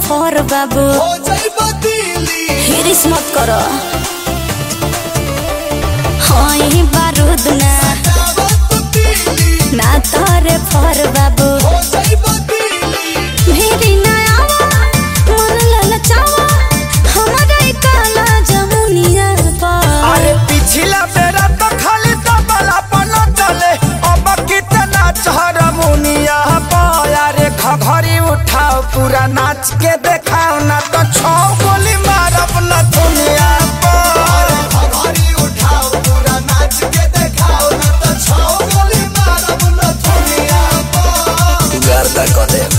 फर बाबू हो जाइबा दिली हिरिस मत करो होई बारूद ना ना तोरे फर बाबू हो जाइबा दिली मेरी नयावा मन ललचावा हमारा काला जमुनिया पर अरे पिछला बेरा तो खाली तबला पनो चले अब कितना चहरा मुनिया पाया रे घघरी उठाओ पूरा नाच के देखाओ ना तो छौ गोली मारब न दुनिया पर घघरी उठाओ पूरा नाच के देखाओ ना तो छौ गोली मारब न दुनिया पर गर्दा कर दे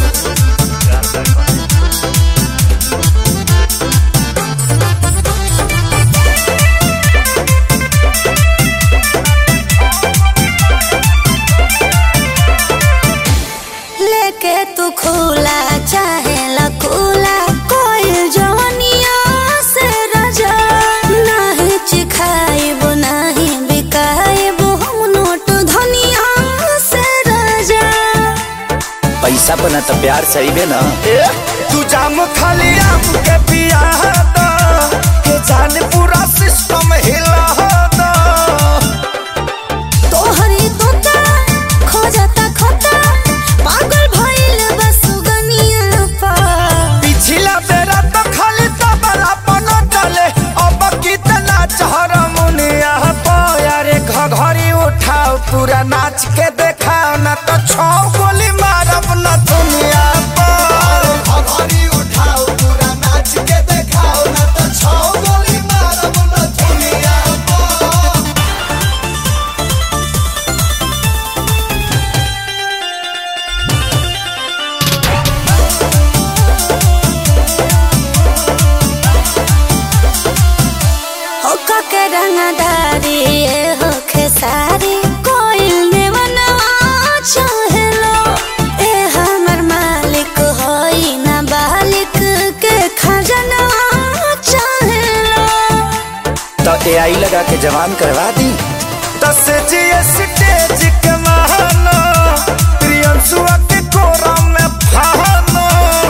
लेके तू खुला चाहे लकुला कोई जवानिया से राजा नहीं चिखाइबो नहीं बिकाइबो हम नोट धनिया से राजा पैसा बना तो प्यार सही बे ना तू जाम खाली आम के पिया दा के जान पूरा सिस्टम हिला दा तोहरी तोता खोजता खोता पागल भइल बसुगनिया पा पिछला बेरा तो खाली तबला पनो चले अब कितना चहरा मुनिया पाया रे घघरी उठाओ पूरा नाच के देखाओ ना तो छौ गोली मारब न दुनिया पर घघरी उठाओ पूरा नाच के देखाओ ना तो छौ गोली मारब न दुनिया पर हो के रंगदारी हो खेसारी कोइल देवनवा चाहेलो ए हमर मालिक होई ना बालिक के खजनवा चाहेलो तो AI लगा के जवान करवा दी। दस स्टेज के महानो प्रियंसुआ के कोरा में फानो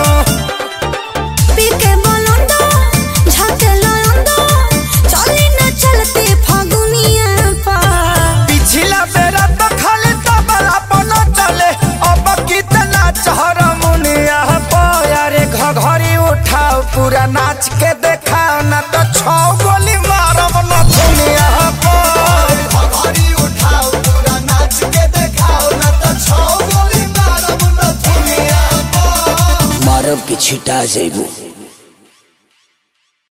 पीके बोलंदो झाके लयंदो चली न चलते फागुनिया पा पिछला बेरा तो खाली तबला पनो चले अब कितना चहरा मुनिया पाया रे घघरी उठाओ पूरा नाच के देखाओ ना तो छौ गोली मारब न दुनिया पर घघरी उठाओ पूरा नाच के देखाओ ना तो छौ गोली मारब न दुनिया पर मारब के छिटा जेबू।